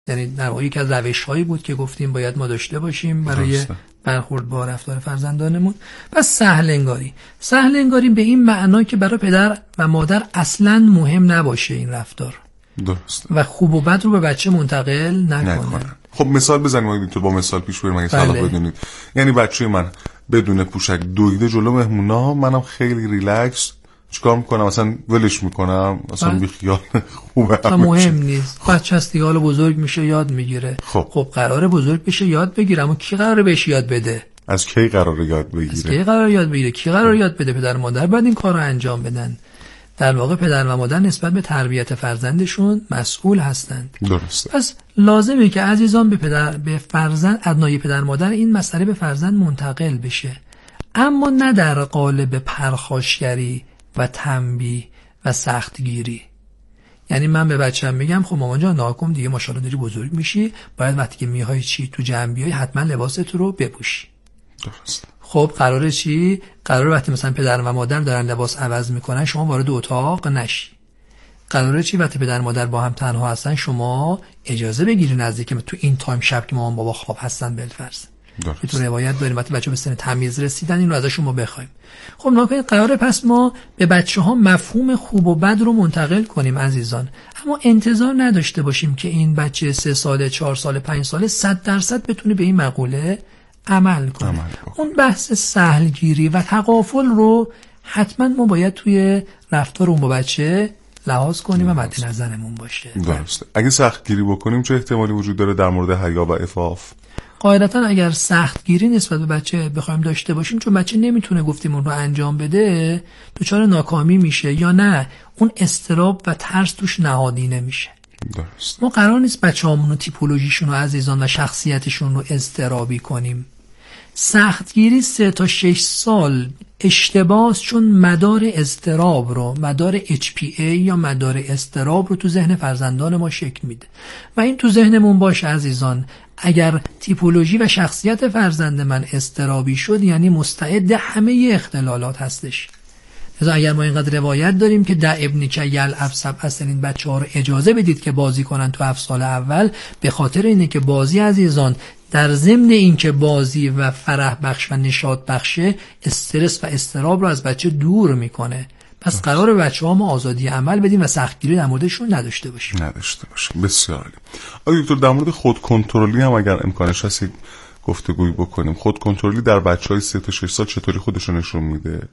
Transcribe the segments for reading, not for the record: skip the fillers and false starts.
یعنی در واقع یک از روش‌هایی بود که گفتیم باید ما داشته باشیم برای برخورد با رفتار فرزندانمون. پس سهل انگاری به این معنا که برای پدر و مادر اصلاً مهم نباشه این رفتار، درست، و خوب و بد رو به بچه منتقل نکنن. خب مثال بزنیم تو با مثال پیش بریم اگه صلاح بدونید. یعنی بچه من بدون پوشک دویده جلو مهمونا، منم خیلی ریلکس چیکار میکنم؟ مثلا ولش میکنم، مثلا بی خیال خوبه، مهم نیست، بچه هست دیگه، حالا بزرگ میشه یاد میگیره. خب قراره بزرگ بشه یاد بگیره، اما کی قراره بهش یاد بده؟ از کی قراره یاد بگیره؟ کی قراره یاد بده؟ پدر و مادر باید این کارو انجام بدن. در واقع پدر و مادر نسبت به تربیت فرزندشون مسئول هستند. درسته. پس لازمه که عزیزان به فرزند، ادنای پدر مادر این مسئله به فرزند منتقل بشه، اما نه در قالب پرخاشگری و تنبیه و سختگیری. یعنی من به بچه‌م میگم خب مامان جان ناکن دیگه ماشاءالله داری بزرگ میشی، باید وقتی که میای چی تو جمع بیای حتما لباست رو بپوشی. درست. خب قراره چی؟ قراره وقتی مثلا پدر و مادر دارن لباس عوض میکنن شما وارد اتاق نشی. قراره چی؟ وقتی پدر و مادر با هم تنها هستن شما اجازه بگیری نزدیک تو این تایم شب که مامان بابا خواب هستن بالفرض. تو روایت داریم وقتی بچه‌ها به سن تمیز رسیدن این رو ازشون ما بخوایم. خب ناکنید قراره پس ما به بچه‌ها مفهوم خوب و بد رو منتقل کنیم عزیزان، اما انتظار نداشته باشیم که این بچه 3 ساله 4 ساله 5 ساله 100% بتونه به این مقوله عمل کنه. اون بحث سهلگیری و تغافل رو حتما ما باید توی رفتار اون با بچه لحاظ کنیم و مد نظرمون باشه. درسته. اگه سختگیری بکنیم چه احتمالی وجود داره در مورد حیا و عفاف؟ قاعدتا اگر سختگیری نسبت به بچه بخوایم داشته باشیم، چون بچه نمیتونه گفتیم اون رو انجام بده، دچار ناکامی میشه یا نه اون اضطراب و ترس توش نهادینه میشه. درست. ما قرار نیست بچه‌هامون رو تیپولوژیشون رو عزیزان و شخصیتشون رو اضطرابی کنیم. سختگیری 3 تا 6 سال اشتباهه، چون مدار اضطراب رو، مدار HPA یا مدار اضطراب رو تو ذهن فرزندان ما شکل میده و این تو ذهنمون باشه عزیزان. اگر تیپولوژی و شخصیت فرزند من اضطرابی شد یعنی مستعد همه اختلالات هستش. لذا اگر ما اینقدر روایت داریم که در ابن کیل افسب اصلا این بچه‌ها رو اجازه بدید که بازی کنن تو 7 سال اول، به خاطر اینه که بازی عزیزان در ضمن این که بازی و فرح بخش و نشاط بخشه استرس و اضطراب رو از بچه دور میکنه. پس قراره بچه‌ها ما آزادی عمل بدیم و سختگیری در موردشون نداشته باشیم. بسیار عالی. آقای دکتر در مورد خود کنترلی هم اگر امکانش هست گفتگویی بکنیم. خود کنترلی در بچه‌های 3 تا 6 سال چطوری خودش رو نشون میده؟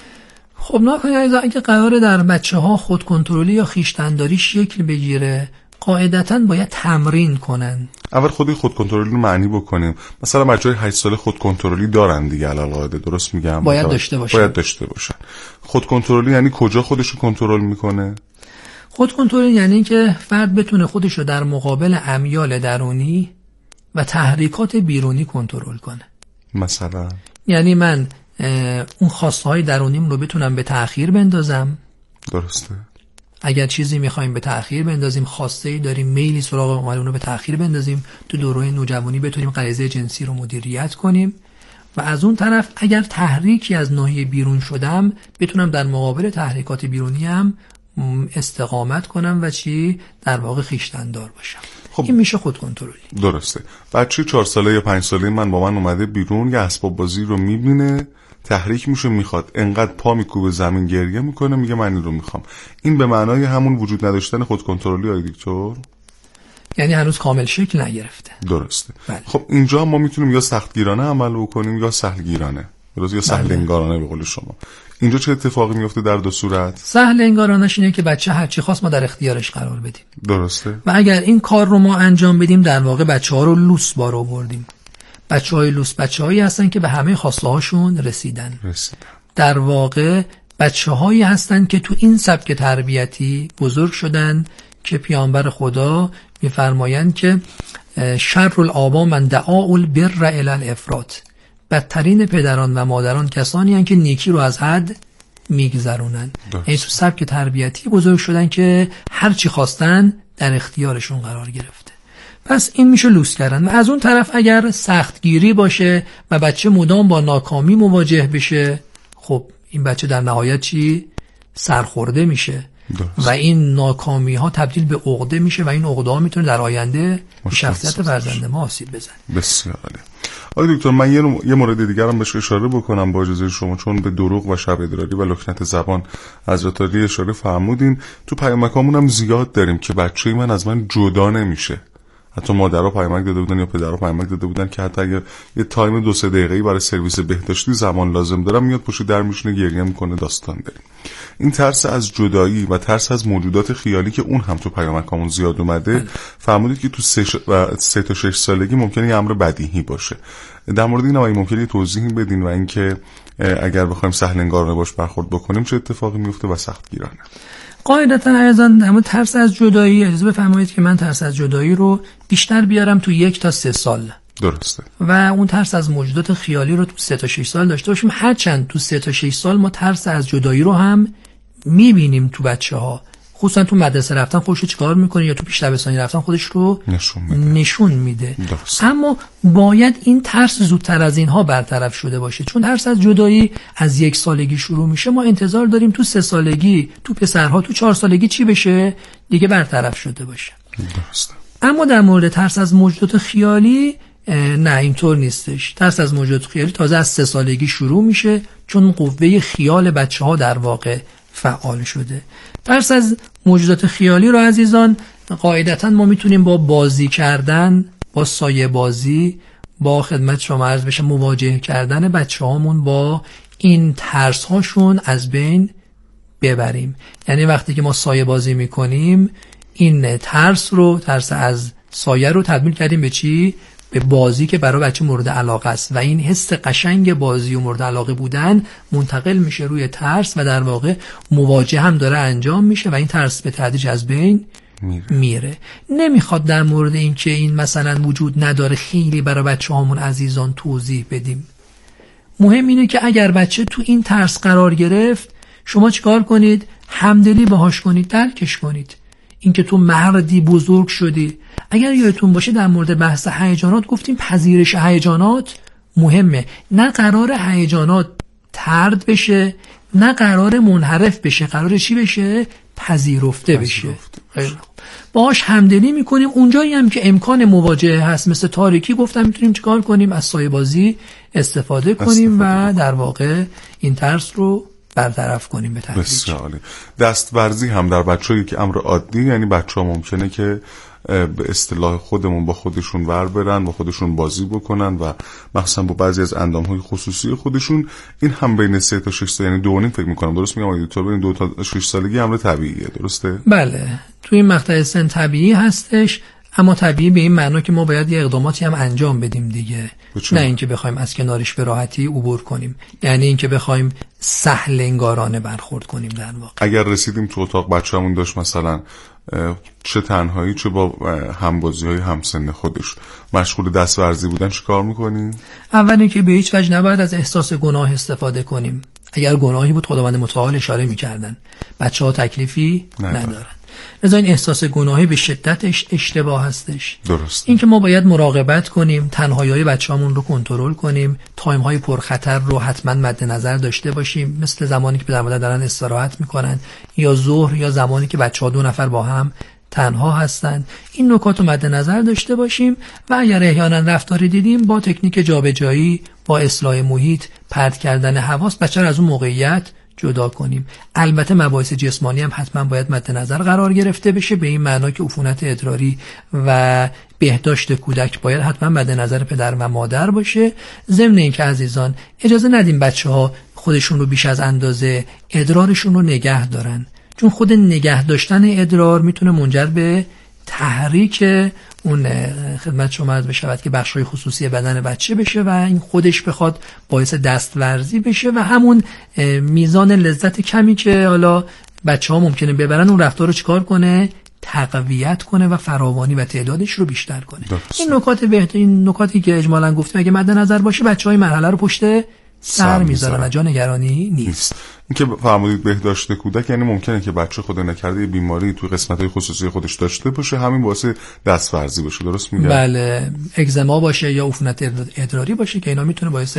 خب ناکنید اگه قراره در بچه‌ها خود کنترلی یا خویشتن‌داری شکل بگیره قاعدتاً باید تمرین کنن. اول خود کنترلی رو معنی بکنیم. مثلا بچه‌های 8 ساله خود کنترلی دارن دیگه علالقاعده، درست میگم؟ باید داشته باشن. خود کنترلی یعنی کجا خودش رو کنترل میکنه؟ خود کنترل یعنی که فرد بتونه خودش رو در مقابل امیال درونی و تحریکات بیرونی کنترل کنه. مثلا یعنی من اون خواستهای درونیم رو بتونم به تأخیر بندازم. درسته. اگر چیزی میخوایم به تأخیر بندازیم، خواسته داریم میلی سراغ اومد، اون رو به تأخیر بندازیم، تو دوره نوجوانی بتونیم غریزه جنسی رو مدیریت کنیم و از اون طرف اگر تحریکی از ناحیه بیرون شدم بتونم در مقابل تحریکات بیرونی هم استقامت کنم و در واقع خویشتن‌دار باشم. خب این میشه خود کنترلی. درسته. بچه 4 ساله یا 5 ساله من با من اومده بیرون، یه اسباب بازی رو میبینه، تحریک میشه، میخواد، انقدر پا میکوبه زمین، گریه میکنه، میگه من این رو میخوام. این به معنای همون وجود نداشتن خود کنترلی آقای دکتر؟ یعنی هنوز کامل شکل نگرفته. درسته. بله. خب اینجا ما میتونیم یا سختگیرانه عمل بکنیم یا سهلگیرانه، درست، یا سهل انگارانه به قول شما. اینجا چه اتفاقی میفته در دو صورت؟ سهل انگارانش اینه که بچه هر چی خواست ما در اختیارش قرار بدیم. درسته. و اگر این کار رو ما انجام بدیم در واقع بچه‌ها رو لوس بار آوردیم. بچه‌های لوس بچه‌هایی هستن که به همه خواسته هاشون رسیدن. در واقع بچه‌هایی هستن که تو این سبک تربیتی بزرگ شدن که پیامبر خدا می‌فرمایند که شر الآبا من دعا البر الی الافراط، بدترین پدران و مادران کسانی هستند که نیکی رو از حد میگذرونن. یعنی تو سبک تربیتی بزرگ شدن که هر چی خواستن در اختیارشون قرار گرفته. پس این میشه لوس کردن. و از اون طرف اگر سختگیری باشه و بچه مدام با ناکامی مواجه بشه، خب این بچه در نهایت سرخورده میشه درست. و این ناکامی ها تبدیل به عقده میشه و این عقده ها میتونه در آینده شخصیت فرزند ما آسیب بزنه. بسیار عالی. آقای دکتر، من یه مورد دیگر هم بهش اشاره بکنم با اجازه شما، چون به دروغ و شب ادراری و لکنت زبان حضرت عالی اشاره فرمودین. تو پیامکامون هم زیاد داریم که بچه‌ی من از من جدا نمیشه. حتی مادرها پیامک داده بودن یا پدرها پیامک داده بودن که حتی اگه یه تایم 2-3 دقیقه‌ای برای سرویس بهداشتی زمان لازم دارم، میاد پشت در میشینه گریه میکنه، داستان داریم. این ترس از جدایی و ترس از موجودات خیالی که اون هم تو پیامکامون زیاد اومده، فرمودید که تو 3 تا 6 سالگی ممکنه یه امر بدیهی باشه. در مورد این آقای ممکنه توضیح بدین و اینکه اگر بخوایم سهل انگارانه باش برخورد بکنیم چه اتفاقی میفته و سختگیرانه؟ قاعدتا عزیزان، اما ترس از جدایی، اجازه بفرمایید که من ترس از جدایی رو بیشتر بیارم تو 1 تا 3 سال. درسته. و اون ترس از موجودات خیالی رو تو 3 تا 6 سال داشته باشیم. هرچند تو 3 تا 6 سال ما ترس از جدایی رو هم میبینیم تو بچه‌ها، خصوصا تو مدرسه رفتن خودش رو چیکار میکنه یا تو پیش دبستانی رفتن خودش رو نشون میده. اما باید این ترس زودتر از اینها برطرف شده باشه، چون ترس از جدایی از 1 سالگی شروع میشه. ما انتظار داریم تو 3 سالگی، تو پسرها تو 4 سالگی چی بشه؟ دیگه برطرف شده باشه. درسته. اما در مورد ترس از موجودات خیالی نه، اینطور نیستش. ترس از موجودات خیالی تازه از 3 سالگی شروع میشه، چون قوه خیال بچه‌ها در واقع فعال شده. ترس از موجودات خیالی رو عزیزان قاعدتا ما میتونیم با بازی کردن، با سایه بازی، با خدمت شما عرض بشه مواجهه کردن بچه‌هامون با این ترس هاشون از بین ببریم. یعنی وقتی که ما سایه بازی میکنیم، این ترس از سایه رو تبدیل کردیم به چی؟ به بازی که برای بچه مورد علاقه است و این حس قشنگ بازی و مورد علاقه بودن منتقل میشه روی ترس و در واقع مواجهه هم داره انجام میشه و این ترس به تدریج از بین میره. نمیخواد در مورد این که این مثلا وجود نداره خیلی برای بچه هامون عزیزان توضیح بدیم. مهم اینه که اگر بچه تو این ترس قرار گرفت، شما چیکار کنید؟ همدلی باهاش کنید، درکش کنید. اینکه تو مردی بزرگ شدی. اگر یادتون باشه در مورد بحث هیجانات گفتیم پذیرش هیجانات مهمه. نه قرار هیجانات طرد بشه، نه قرار منحرف بشه، قرار چی بشه؟ پذیرفته بشه. باهاش همدلی میکنیم. اونجایی هم که امکان مواجهه هست مثل تاریکی، گفتم میتونیم چیکار کنیم؟ از سایه بازی استفاده کنیم و در واقع این ترس رو برطرف کنیم به تدریج. بسیار عالی. دستورزی هم در بچه‌ای که امر عادی، یعنی بچه‌ها ممکنه که به اصطلاح خودمون با خودشون ور برن، با خودشون بازی بکنن و مثلا با بعضی از اندام‌های خصوصی خودشون. این هم بین 3 تا 6 سال، یعنی 2.5 فکر می‌کنم، درست میگم آقای دکتر؟ بین 2 تا 6 سالگی امر طبیعیه، درسته؟ بله، تو این مقطع سن طبیعی هستش، اما طبیعی به این معنا که ما باید یه اقداماتی هم انجام بدیم دیگه. نه اینکه بخوایم از کنارش به راحتی عبور کنیم، یعنی اینکه بخوایم سهل انگارانه برخورد کنیم. در واقع اگر رسیدیم تو اتاق بچه‌مون داشت مثلا چه تنهایی چه با همبازی‌های همسن خودش مشغول دستورزی بودن، چه کار می‌کنیم؟ اولی که به هیچ وجه نباید از احساس گناه استفاده کنیم. اگر گناهی بود خداوند متعال اشاره می‌کردن. بچه‌ها تکلیفی ندارن. لذا این احساس گناهی به شدت اشتباه هستش. درست. این که ما باید مراقبت کنیم، تنهایی‌های بچه‌هامون رو کنترل کنیم، تایم‌های پرخطر رو حتما مد نظر داشته باشیم، مثل زمانی که پدر مادر دارن استراحت میکنن یا ظهر یا زمانی که بچه‌ها 2 نفر با هم تنها هستن. این نکات رو مد نظر داشته باشیم و اگر احیانا رفتاری دیدیم با تکنیک جابجایی، با اصلاح محیط، پرت کردن حواس، بچه رو از اون موقعیت جدا کنیم. البته مباحث جسمانی هم حتما باید مد نظر قرار گرفته بشه، به این معنا که عفونت ادراری و بهداشت کودک باید حتما مد نظر پدر و مادر باشه. ضمن اینکه عزیزان اجازه ندیم بچه‌ها خودشون رو بیش از اندازه ادرارشون رو نگه دارن، چون خود نگه داشتن ادرار میتونه منجر به تحریک اون خدمت شما عرض بشود که بخش‌های خصوصی بدن بچه بشه و این خودش بخواد باعث دستورزی بشه و همون میزان لذت کمی که حالا بچه‌ها ممکنه ببرن اون رفتار رو چیکار کنه؟ تقویت کنه و فراوانی و تعدادش رو بیشتر کنه. این نکاتی که اجمالاً گفتیم اگه مد نظر باشه بچه‌ها این مرحله رو پشت سر میذارن و جا نگرانی نیست. این که فرمودید بهداشت کودک، یعنی ممکنه که بچه خدا نکرده بیماری توی قسمت‌های خصوصی خودش داشته باشه، همین باعث دستورزی باشه، درست میگم؟ بله، اگزما باشه یا عفونت ادراری باشه که اینا میتونه باعث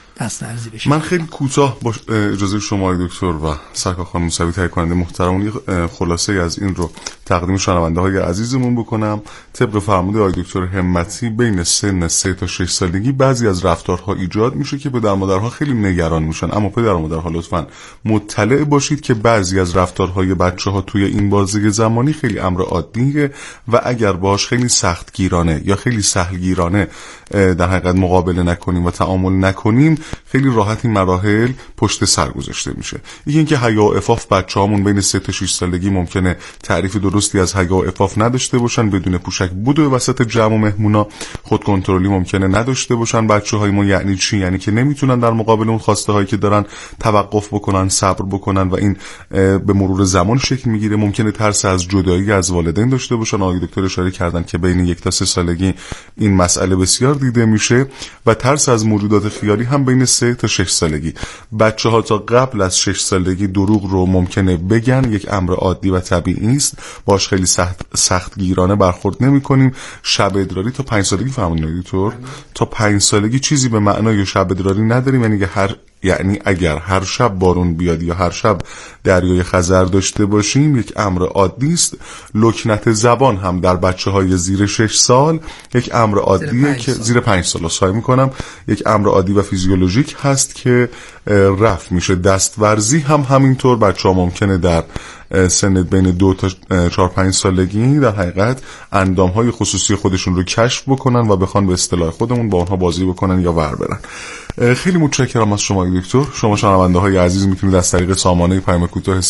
دست‌نرزی بشه. من خیلی کوتاه با اجازه شما دکتر و سرکار خانم موسوی تهیه کننده محترم خلاصه از این رو تقدیم شنونده های عزیزمون بکنم. طبق فرموده آقای دکتر همتی بین سن 3 تا 6 سالگی بعضی از رفتارها ایجاد میشه که پدر مادرها خیلی نگران میشن، اما پدر مادرها لطفاً مطلع باشید که بعضی از رفتارهای بچه‌ها توی این بازه زمانی خیلی امر عادیه و اگر باهاش خیلی سختگیرانه یا خیلی سهلگیرانه در حقیقت مقابله نکنیم و تعامل نکنیم خیلی راحت این مراحل پشت سر گذاشته میشه. اینکه حیا و عفاف بچه‌هامون بین 3 تا 6 سالگی ممکنه تعریف درستی از حیا و عفاف نداشته باشن، بدون پوشک بود وسط جمع و مهمونا، خود کنترلی ممکنه نداشته باشن بچه‌های ما. یعنی چی؟ یعنی که نمیتونن در مقابل اون خواسته هایی که دارن توقف بکنن، صبر بکنن و این به مرور زمان شکل میگیره. ممکنه ترس از جدایی از والدین داشته باشن. آقای دکتر اشاره کردن که بین 1 تا 3 سالگی این مسئله بسیار دیده میشه و ترس از موجودات خیالی هم بین 3 تا 6 سالگی. بچه‌ها تا قبل از 6 سالگی دروغ رو ممکنه بگن، یک امر عادی و طبیعی است، باش خیلی سختگیرانه برخورد نمی‌کنیم. شب ادراری تا 5 سالگی فهمیدین دکتر؟ تا 5 سالگی چیزی به معنای شب ادراری نداریم، یعنی اگر هر شب بارون بیاد یا هر شب دریای خزر داشته باشیم یک امر عادی است. لکنت زبان هم در بچه‌های زیر 6 سال یک امر عادیه که زیر 5 سال صحیح می‌کنم، یک امر عادی و فیزیولوژیک هست که رفع میشه. دستورزی هم همینطور. بچه‌ها ممکنه در سن بین 2 تا 4-5 سالگی در حقیقت اندام‌های خصوصی خودشون رو کشف بکنن و بخوان به اصطلاح خودمون با اونها بازی بکنن یا ور برن. خیلی متشکرم از شما دکتر. شما شنونده‌های عزیز میتونید از طریق سامانه پیام کوتاه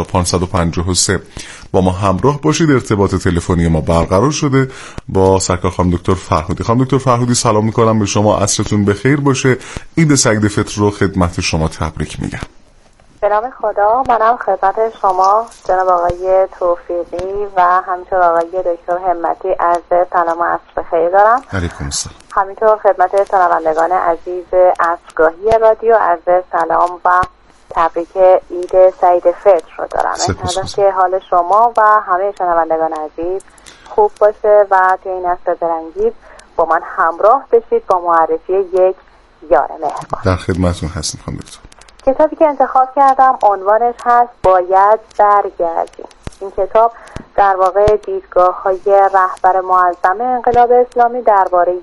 3553 با ما همراه باشید. ارتباط تلفنی ما برقرار شده با سرکار خانم دکتر فرهودی. خانم دکتر فرهودی سلام میکنم به شما، عصرتون بخیر باشه. عید سعید فطر رو خدمت شما تبریک میگم. به نام خدا. منم خدمت شما جناب آقای توفیقی و همینطور آقای دکتر همتی عرض سلام و عصر بخیر دارم. علیکم السلام. همینطور خدمت شنوندگان عزیز عصرگاهی رادیو عرض سلام و تبریک عید سعید فطر رو دارم. انشاءالله که حال شما و همه شنوندگان عزیز خوب باشه و توی این عصر برانگیز با من همراه بشید با معرفی یک یار مهربان. در خدمتتون هستم خانم دکتر. کتابی که انتخاب کردم عنوانش هست باید برگردیم. این کتاب در واقع دیدگاه‌های رهبر معظم انقلاب اسلامی درباره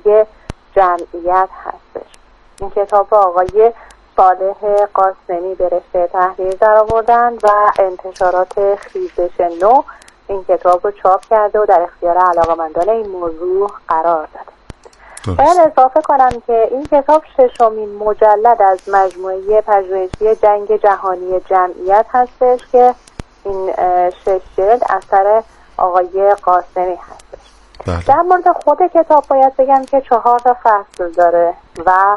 جمعیت هستش. این کتاب رو آقای صالح قاسمی به رشته تحریر درآوردن و انتشارات خیزش نو این کتاب رو چاپ کرده و در اختیار علاقه‌مندان این موضوع قرار داده. باید اضافه کنم که این کتاب 6مین مجلد از مجموعه پژوهشی جنگ جهانی جمعیت هستش که این 6 جلد اثر آقای قاسمی هستش. در مورد خود کتاب باید بگم که 4 تا فصل داره و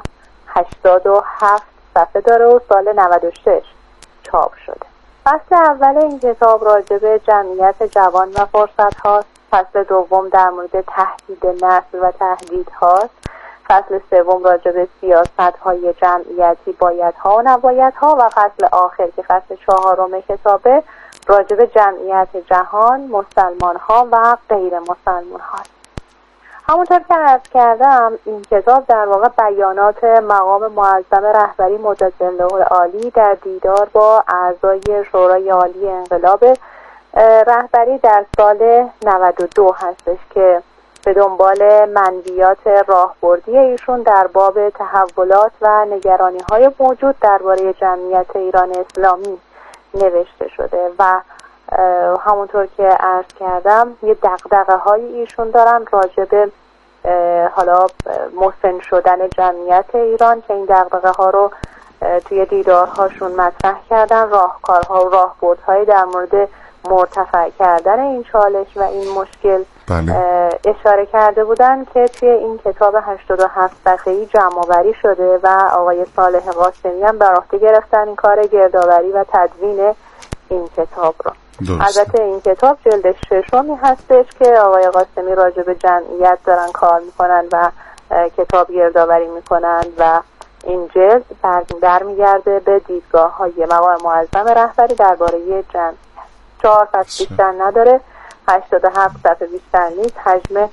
87 صفحه داره و سال 96 چاپ شده. فصل اول این کتاب راجع به جمعیت جوان و فرصت هاست. فصل دوم در مورد تهدید نسل و تهدید هاست. فصل سوم راجع به سیاست های جمعیتی بایدها و نبایدها و فصل آخر که فصل 4 کتابه راجع به جمعیت جهان، مسلمان ها و غیر مسلمان ها. همونطور که عرض کردم این کتاب در واقع بیانات مقام معظم رهبری مجدد عالی در دیدار با اعضای شورای عالی انقلاب رهبری در سال 92 هستش که به دنبال منویات راهبردی ایشون در باب تحولات و نگرانی‌های موجود درباره جمعیت ایران اسلامی نوشته شده و همونطور که عرض کردم یه دغدغه‌های ایشون دارن راجع به حالا مسن شدن جمعیت ایران که این دغدغه‌ها رو توی دیدارهاشون مطرح کردن، راهکارها و راهبردهای در مورد مرتفع کردن این چالش و این مشکل اشاره کرده بودن که توی این کتاب 87 صفحه‌ای جمع‌آوری شده و آقای صالح قاسمی هم بر عهده گرفتن این کار گردآوری و تدوین این کتاب رو. البته این کتاب جلد 6 هستش که آقای قاسمی راجع به جمعیت دارن کار میکنن و کتاب گردآوری میکنن و این جلد برمیگرده به دیدگاه‌های مقام معظم رهبری درباره جمعیت. 4 فصل بیشتر نداره، 87 صفحه بیشتر نیست، حجم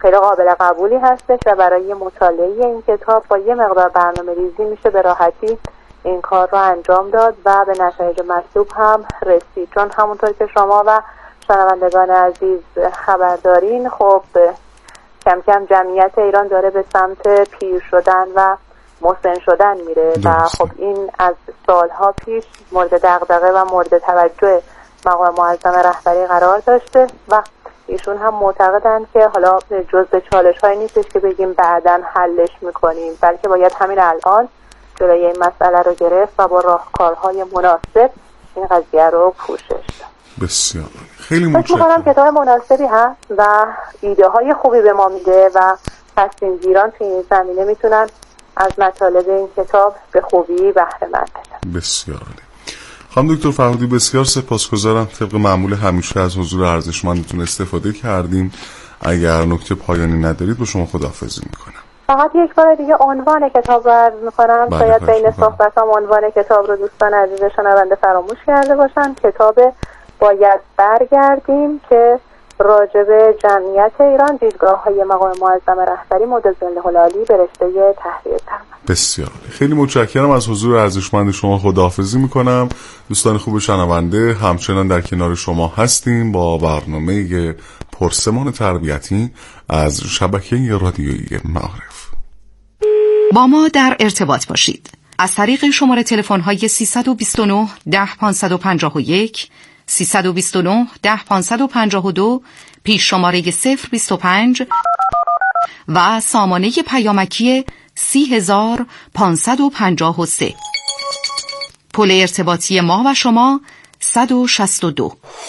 خیلی قابل قبولی هستش و برای مطالعه این کتاب با یه مقدار برنامه ریزی میشه به راحتی این کار رو انجام داد و به نتایج مطلوب هم رسید. چون همونطور که شما و شنوندگان عزیز خبر دارین، خب کم کم جمعیت ایران داره به سمت پیر شدن و مسن شدن میره و خب این از سالها پیش مورد دغدغه و مورد توجه مقام معظم رهبری قرار داشته و ایشون هم معتقدن که حالا جزء چالش های نیستش که بگیم بعداً حلش میکنیم، بلکه باید همین الان جلوی این مسئله رو گرفت و با راهکارهای مناسب این قضیه رو پوشش داد. بسیار خیلی متشکرم. کتاب مناسبی هست و ایده های خوبی به ما میده و تصمیم گیران توی این زمینه میتونن از مطالب این کتاب به خوبی بهره مند بشن. بسیار عالی. خانم دکتر فرهودی بسیار سپاسگزارم. طبق معمول همیشه از حضور ارزشمندتون استفاده کردیم. اگر نکته پایانی ندارید با شما خداحافظی میکنم. فقط یک بار دیگه عنوان کتاب رو عرض میکنم. شاید بین صحبتام عنوان کتاب رو دوستان عزیز شنونده فراموش کرده باشن. کتاب باید برگردیم که راجع به جمعیت ایران، دیدگاه‌های مقام معظم رهبری مدظله العالی به رشته تحریر فرمان. بسیار خیلی متشکرم از حضور ارزشمند شما. خداحافظی میکنم. دوستان خوب شنونده، همچنان در کنار شما هستیم با برنامه پرسمان تربیتی از شبکه رادیویی معارف. با ما در ارتباط باشید از طریق شماره تلفن‌های 329 10551 329 10552 پیش شماره 025 و سامانه پیامکی 30553. پل ارتباطی ما و شما 162.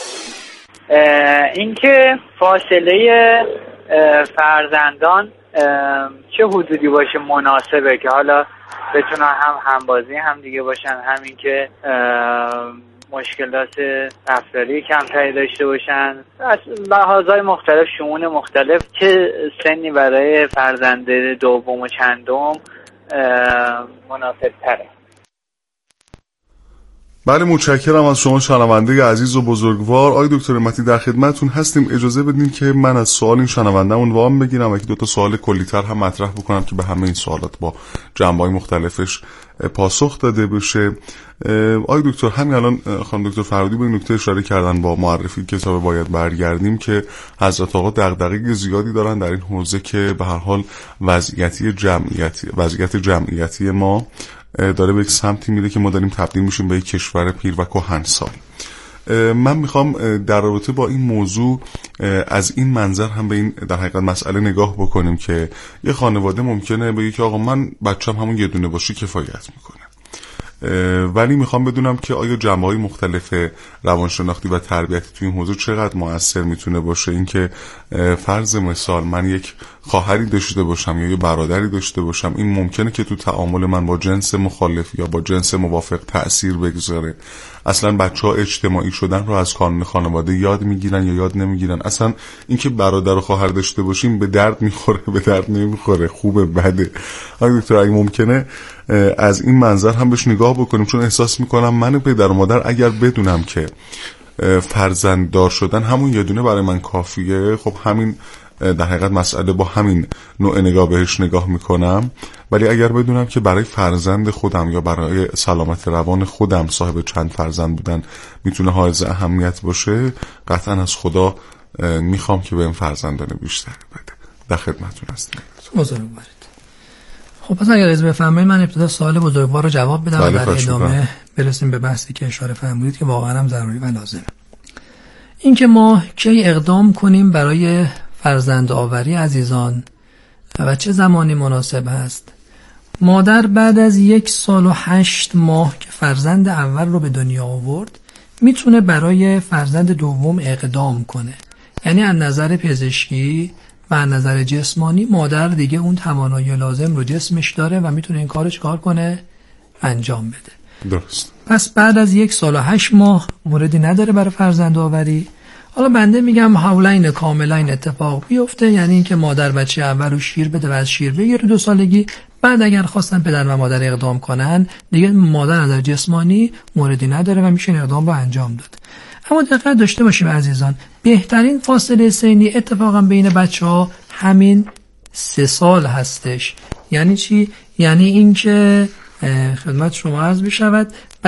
اینکه فاصله فرزندان چه حدودی باشه مناسبه که حالا بتونن همبازی هم دیگه باشن، همین که مشکلات رفتاری کمتری داشته باشن، از لحاظهای مختلف، شؤون مختلف. چه سنی برای فرزند دوم و چندم مناسب تره؟ بله متشکرم از شما شنونده عزیز و بزرگوار. آقای دکتر متی در خدمتتون هستیم. اجازه بدین که من از سوال این شنونده‌مون وام بگیرم و دو تا سوال کلی‌تر هم مطرح بکنم که به همه این سوالات با جنبه‌های مختلفش پاسخ داده بشه. آقای دکتر، همین الان خانم دکتر فرهودی به نکته اشاره کردن با معرفی کتاب باید برگردیم که حضرت آقا دغدغه زیادی دارن در این حوزه که به هر حال وضعیت جمعیتی ما داره به یک سمتی میره که ما داریم تبدیل میشیم به یک کشور پیر و کهنسال. من میخوام در رابطه با این موضوع از این منظر هم به این در حقیقت مسئله نگاه بکنیم که یه خانواده ممکنه بگه که آقا من بچم همون یه دونه باشه کفایت میکنه، ولی میخوام بدونم که آیا جنبه‌های مختلف روانشناختی و تربیتی توی این حوزه چقدر مؤثر میتونه باشه. اینکه فرض مثال من یک خواهری داشته باشم یا یه برادری داشته باشم، این ممکنه که تو تعامل من با جنس مخالف یا با جنس موافق تأثیر بگذاره. اصلا بچه‌ها اجتماعی شدن رو از کانون خانواده یاد میگیرن یا یاد نمیگیرن. اصلا اینکه برادر و خواهر داشته باشیم به درد میخوره، به درد نمیخوره، خوبه بده. آقای دکتر اگه ممکنه از این منظر هم بهش نگاه بکنیم، چون احساس میکنم من پدر و مادر اگر بدونم که فرزنددار شدن همون یه دونه برای من کافیه، خب همین در حقیقت مسئله با همین نوع نگاه بهش نگاه میکنم. ولی اگر بدونم که برای فرزند خودم یا برای سلامت روان خودم صاحب چند فرزند بودن میتونه حائز اهمیت باشه، قطعا از خدا میخوام که بهم فرزندان بیشتری بده. در خدمتتون هستم. بزرگوارید. خب پس اگر اجازه بفرمایید من ابتدا سوال بزرگوار رو جواب بدم و در ادامه برسیم به بحثی که اشاره فرمودید که واقعا هم ضروری و لازمه. این که ما کی اقدام کنیم برای فرزند آوری عزیزان و چه زمانی مناسب هست. مادر بعد از 1 سال و 8 ماه که فرزند اول رو به دنیا آورد میتونه برای فرزند دوم اقدام کنه. یعنی از نظر پزشکی و از نظر جسمانی مادر دیگه اون توانایی لازم رو جسمش داره و میتونه این کارش کار کنه، انجام بده. درست. پس بعد از 1 سال و 8 ماه موردی نداره برای فرزند آوری. حالا بنده میگم حولین کاملین اتفاق بیفته، یعنی اینکه مادر بچه اول رو شیر بده و از شیر بگیره 2 سالگی. بعد اگر خواستن پدر و مادر اقدام کنن دیگه مادر از نظر جسمانی موردی نداره و میشه اقدام رو انجام داد. اما دقت داشته باشیم عزیزان، بهترین فاصله سنی اتفاقا بین بچه‌ها همین 3 سال هستش. یعنی چی؟ یعنی این که خدمت شما عرض بشود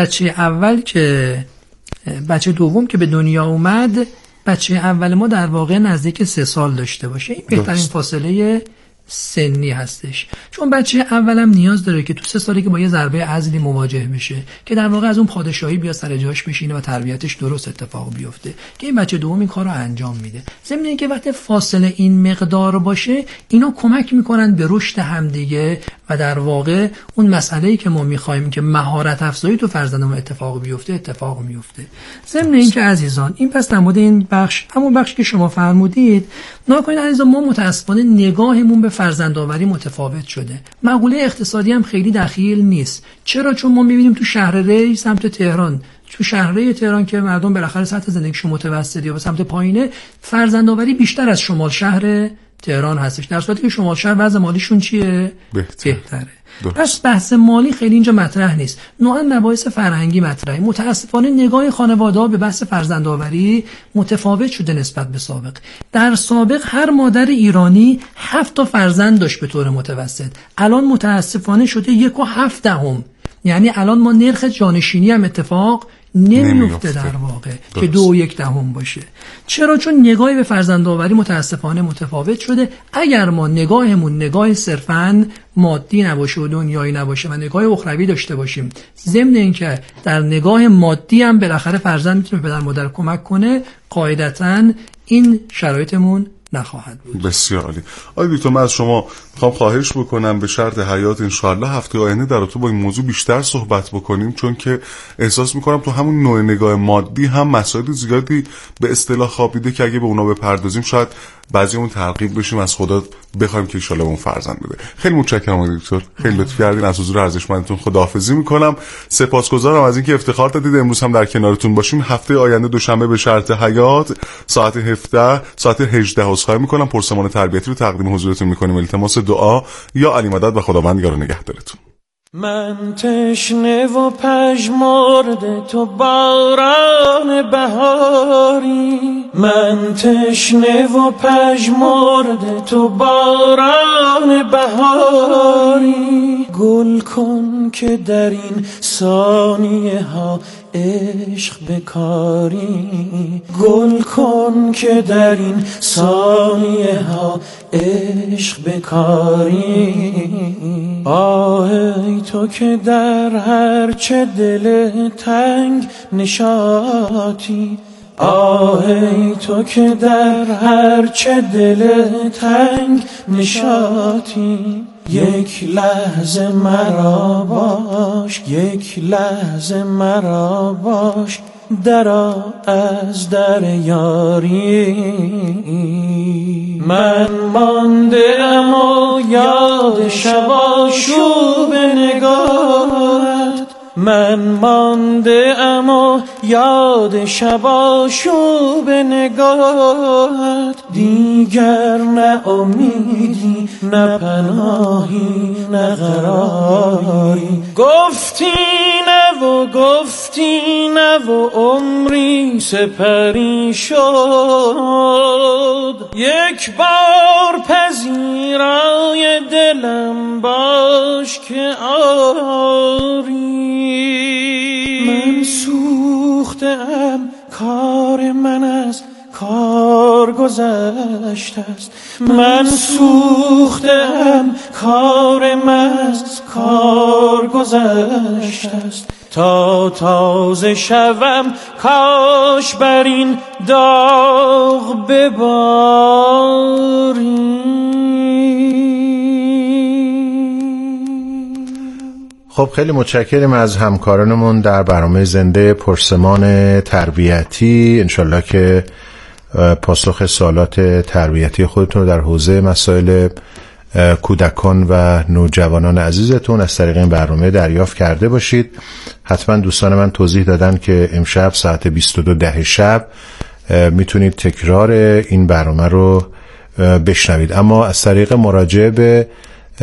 بچه دوم که به دنیا اومد، بچه اول ما در واقع نزدیک 3 سال داشته باشه. این بهترین فاصله سنی هستش، چون بچه اولم نیاز داره که تو 3 سالی که با یه ضربه عضلی مواجه بشه که در واقع از اون پادشاهی بیا سر جاش بشینه و تربیتش درست اتفاق بیفته، که این بچه دوم این کارو انجام میده. ضمن اینکه وقتی فاصله این مقدار باشه، اینا کمک میکنن به رشد همدیگه و در واقع اون مسئله‌ای که ما می‌خوایم که مهارت افزایی تو فرزندمون اتفاق میفته. ضمن اینکه عزیزان، این پس در مورد این بخش، همون بخشی که شما فرمودید، ناگهان عزیزان ما متأسفانه نگاهمون به فرزندآوری متفاوت شده. مقوله اقتصادی هم خیلی دخیل نیست. چرا؟ چون ما می‌بینیم تو شهر ری سمت تهران، تو شهر تهران که مردم بالاخره سطح زندگیشون متوسطه یا به سمت پایینه، فرزندآوری بیشتر از شمال شهر تهران هستش، در صورتی که شمال شهر وضع مالیشون چیه؟ بهتره. پس بحث مالی خیلی اینجا مطرح نیست، نوعا مباحث فرهنگی مطرحه. متاسفانه نگاه خانواده‌ها به بحث فرزندآوری متفاوت شده نسبت به سابق. در سابق هر مادر ایرانی 7 تا فرزند داشت به طور متوسط، الان متاسفانه شده 1.7. یعنی الان ما نرخ جانشینی هم اتفاق نمیفته در واقع که 2.1 باشه. چرا؟ چون نگاهی به فرزندآوری متاسفانه متفاوت شده. اگر ما نگاهمون نگاه صرفاً مادی نباشه و دنیایی نباشه و نگاه اخروی داشته باشیم، ضمن اینکه در نگاه مادی هم بالاخره فرزند میتونه پدر مادر کمک کنه، قاعدتاً این شرایطمون نخواهد بود. بسیار عالی. آقای دکتر، من از شما میخوام خواهش بکنم به شرط حیات انشاءالله هفته آینده در تو با این موضوع بیشتر صحبت بکنیم، چون که احساس میکنم تو همون نوع نگاه مادی هم مسائل زیادی به اصطلاح خوابیده که اگه به اونا بپردازیم شاید بعضیمون ترغیب بشیم از خدا بخوایم که ان شاءالله اون فرزند بده. خیلی متشکرم آقای دکتر، خیلی لطف کردین. از حضور ارزشمندتون خداحافظی میکنم. سپاسگزارم از اینکه افتخار دادید امروز هم در کنارتون باشیم. هفته آینده دوشنبه به شرط حیات ساعت 18 عذرخواهی میکنم پرسمان تربیتی رو تقدیم حضورتون میکنیم. التماس دعا یا علی مدد و خداوند یار و نگهدارتون. من تشنه و پژمرده تو باران بهاری، من تشنه و پژمرده تو باران بهاری، گل کن که در این ثانیه ها عشق بکاری، گل کن که در این ثانیه ها عشق بکاری. آهی تو که در هر چه دل تنگ نشاطی، آهی تو که در هر چه دل تنگ نشاطی، یک لحظه مرا باش، یک لحظه مرا باش، درآ از در یاری. من مانده ام و یاد شب آشوب نگاهت، من مانده ام و یاد شب آشوب نگاهت، دیگر نه امیدی نه پناهی نه قراری. گفتی نه و گفتی نه و عمری سپری شد، یک بار پذیرای دلم باش که آری. من سوختم، کار من از کار گذشته است، من سوختم، کار من از کار گذشته است، تا تازه شوم کاش بر این داغ بباری. خب خیلی متشکریم از همکارانمون در برنامه زنده پرسمان تربیتی. انشالله که پاسخ سوالات تربیتی خودتون رو در حوزه مسائل کودکان و نوجوانان عزیزتون از طریق این برنامه دریافت کرده باشید. حتما دوستان من توضیح دادن که امشب ساعت 22:10 شب میتونید تکرار این برنامه رو بشنوید، اما از طریق مراجعه به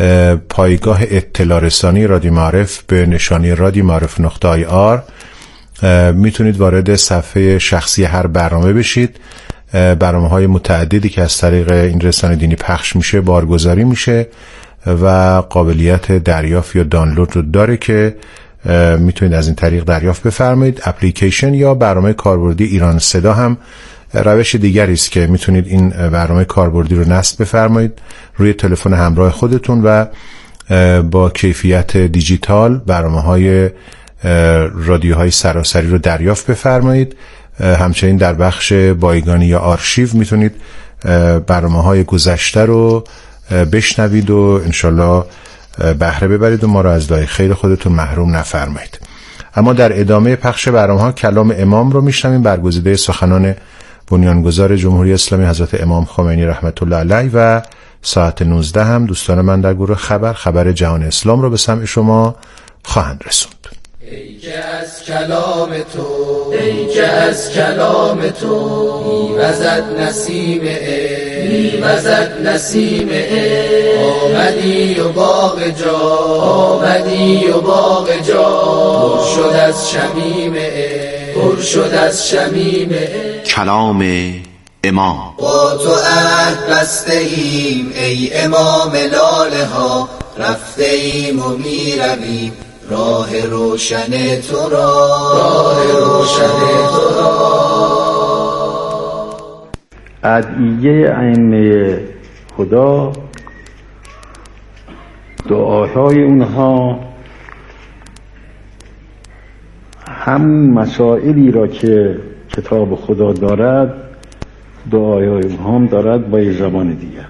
پایگاه اطلاع رسانی رادیو معارف به نشانی رادیو معارف .ir میتونید وارد صفحه شخصی هر برنامه بشید. برنامه‌های متعددی که از طریق این رسانه دینی پخش میشه بارگذاری میشه و قابلیت دریافت یا دانلود رو داره که میتونید از این طریق دریافت بفرمایید. اپلیکیشن یا برنامه کاربردی ایران صدا هم روش دیگری است که میتونید این برنامه کاربردی رو نصب بفرمایید روی تلفن همراه خودتون و با کیفیت دیجیتال برنامه‌های رادیوهای سراسری رو دریافت بفرمایید. همچنین در بخش بایگانی یا آرشیو میتونید برنامه‌های گذشته رو بشنوید و انشالله بهره ببرید و ما رو از دعای خیر خودتون محروم نفرمایید. اما در ادامه پخش برنامه‌ها کلام امام رو میشنویم، برگزیده سخنان بنیانگذار جمهوری اسلامی حضرت امام خمینی رحمت الله علیه و ساعت 19 هم دوستان من در گروه خبر جهان اسلام رو به سمع شما خواهند رسوند. ای که از کلام تو، ای که از کلام تو میوزد نسیم میوزد نسیم آمدی و باغ جا، آمدی و باغ جا پر شد از شمیم پر شد از شمیم کلام امام. با تو عهد بسته ایم ای امام لاله ها، رفته ایم و میرویم راه روشن تو را، راه روشن تو را. ادعیه ائمه خدا، دعاهای اونها هم مسائلی را که کتاب خدا دارد دعاهای اونها هم دارد با یک زبان دیگر.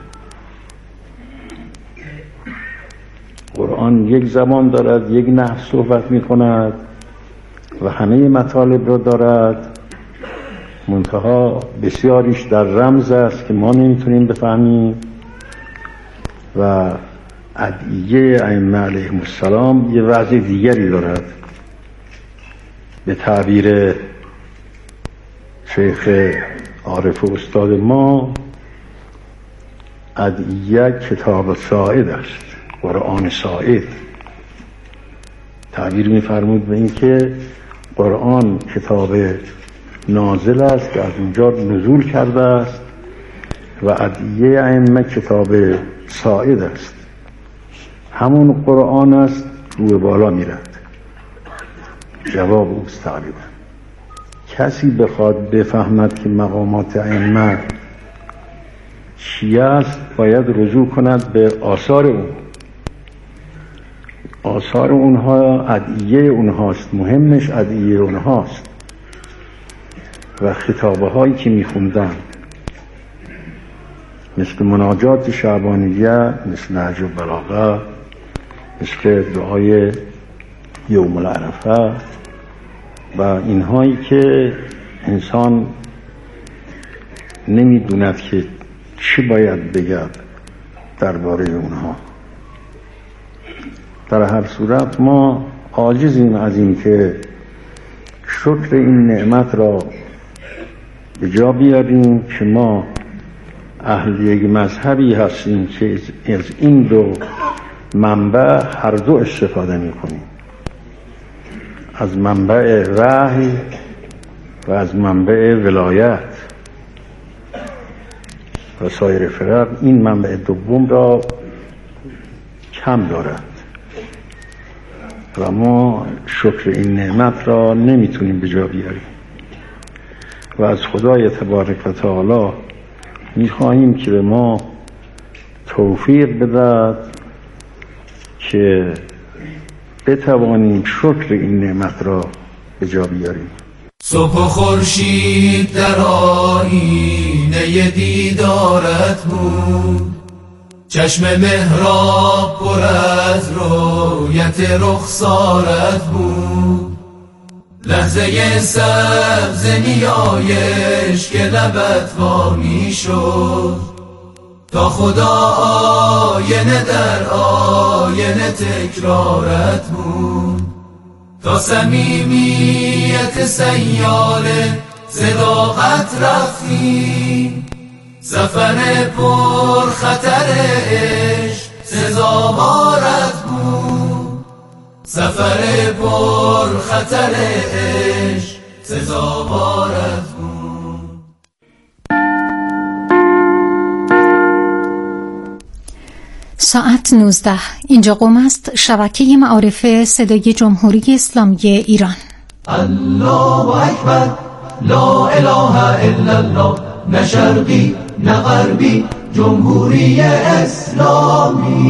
قرآن یک زبان دارد، یک نحو صحبت می کند و همه مطالب را دارد، منتها بسیاریش در رمز است که ما نمیتونیم بفهمیم. و ادعیه ائمه علیهم السلام یه وضع دیگری دارد. به تعبیر شیخ عارف و استاد ما، ادعیه کتاب ساعد است، قرآن ساعد. تعبیر می‌فرمود به این که قرآن کتاب نازل است که از اونجا نزول کرده است و ادعیه ائمه کتاب ساعد است، همون قرآن است روی بالا میرد. جواب اوست تقریبا. کسی بخواد بفهمد که مقامات ائمه چی است باید رجوع کند به آثار اون. آثار اونها ادعیه اونهاست، مهمش ادعیه اونهاست و خطابه هایی که میخوندن مثل مناجات شعبانیه، مثل نهج البلاغه، مثل دعای یوم العرفه و اینهایی که انسان نمیدوند که چی باید بگد درباره اونها. در هر صورت ما عاجزیم از این که شکر این نعمت را به جا بیاریم که ما اهل یک مذهبی هستیم که از این دو منبع هر دو استفاده میکنیم، از منبع وحی و از منبع ولایت. و سایر فرق این منبع دوم را کم دارد و ما شکر این نعمت را نمیتونیم به جا بیاریم و از خدای تبارک و تعالی میخواهیم که به ما توفیق بدهد که بتوانیم شکر این نعمت را به جا بیاریم. صبح و خورشید در آیینه دیدارت بود، چشم محراب پر از رویت رخسارت بود، لحظه سبز نیایش که لبت وا می شد، تا خدا آینه در آینه تکرارت بود، تا صمیمیت سیاله صداقت رفتی، سفر پر خطر عشق سزاوارت بود، سفر سفر پر خطر عشق سزاوار از اون. ساعت 19. اینجا قم است شبکه معارف صدای جمهوری اسلامی ایران. الله اکبر، لا اله الا الله، نه شرقی نه غربی، جمهوری اسلامی.